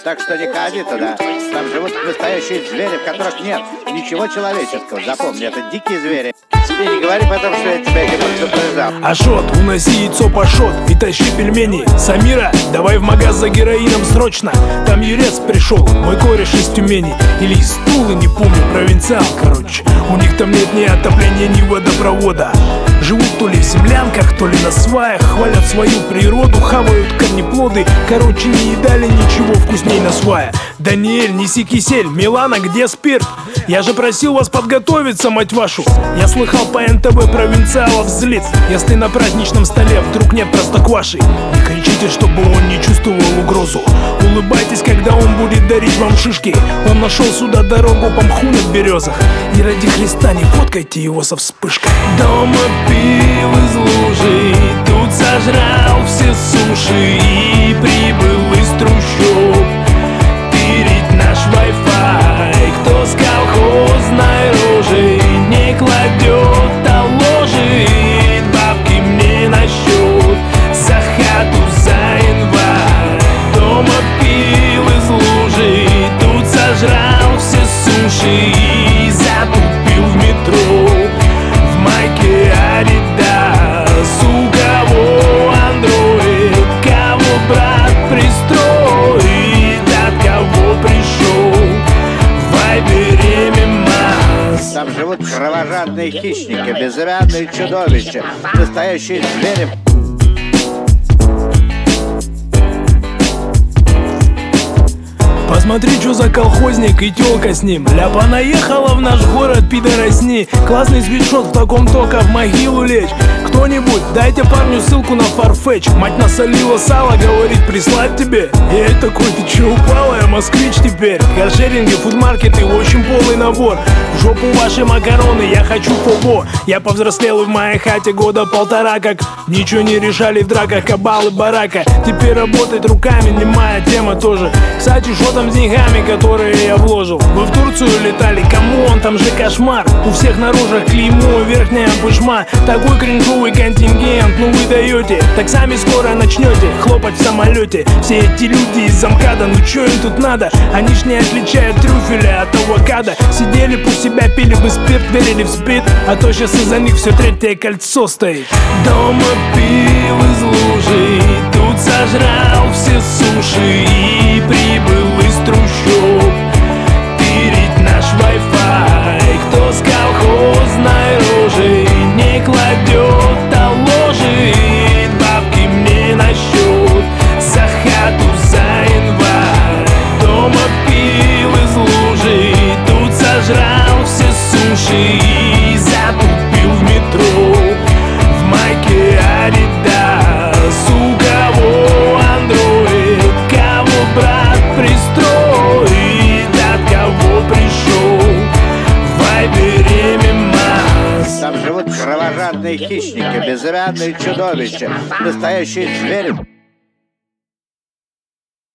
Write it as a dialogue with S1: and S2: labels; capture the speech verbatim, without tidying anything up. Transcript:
S1: Так что не ходи туда. Там живут настоящие звери, в которых нет ничего человеческого. Запомни, это дикие звери. И не говори потом, что я тебя не предупреждал.
S2: Ашот, уноси яйцо пашот и тащи пельмени. Самира, давай в магаз за героином срочно. Там юрец пришел, мой кореш из Тюмени. Или из Тулы, не помню, провинциал, короче. У них там нет ни отопления, ни водопровода. Живут то ли в землянках, то ли на сваях. Хвалят свою природу, хавают корнеплоды. Короче, не едали ничего вкусней на свая. Даниэль, неси кисель, Милана, где спирт? Я же просил вас подготовиться, мать вашу. Я слыхал по эн тэ вэ провинциалов взлет. Если на праздничном столе вдруг нет простокваши, не кричите, чтобы он не чувствовал угрозу. Улыбайтесь, когда он будет дарить вам шишки. Он нашел сюда дорогу по мху на березах. И ради Христа не фоткайте его со вспышкой. Дома пил из лужи, тут сожрал все суши и прибыл из трущоб тырить наш вай-фай. Кто с колхозной рожей не кладет, а ложит бабки мне на счет за хату, за январь. Дома пил из лужи, тут сожрал все суши и затупил в метро в майке Адидас. У кого андроид, кого брат пристроит, от кого пришел в вайбере мемас.
S1: Там живут кровожадные хищники, безымянные чудовища, настоящие звери.
S2: Посмотри, что за колхозник и тёлка с ним. Ляпа наехала в наш город, пидоросни. Классный свитшот, в таком только в могилу лечь. Кто-нибудь, дайте парню ссылку на Farfetch. Мать насолила сало, говорит, прислать тебе. Я и такой, ты чё упала, я москвич теперь. Каршеринги, фудмаркеты, в общем полный набор. В жопу ваши макароны, я хочу фобо. Я повзрослел и в моей хате года полтора, как ничего не решали в драках кабалы барака. Теперь работать руками не моя тема тоже. Кстати, что там с деньгами, которые я вложил? Вы в Турцию летали, камон, там же кошмар. У всех на рожах клеймо, верхняя пышма. Такой кринжовый контингент, ну вы даете. Так сами скоро начнете хлопать в самолете. Все эти люди из замкада, ну чё им тут надо? Они ж не отличают трюфеля от авокадо. Сидели пусть себя, пили бы спирт, верили в спид. А то сейчас из-за них все третье кольцо стоит. Дома пил из лужи, тут сожрал все суши и прибыл из трущоб тырить наш вай-фай. Кто с колхозной рожей не кладет, а ложит бабки мне на счет за хату, за январь. Дома пил из лужи, тут сожрал все суши и затупил в метро в майке Адидас. У кого андроид, кого брат пристроит, от кого пришел в вайбере мемас.
S1: Там живут кровожадные хищники, безымянные чудовища, настоящие звери.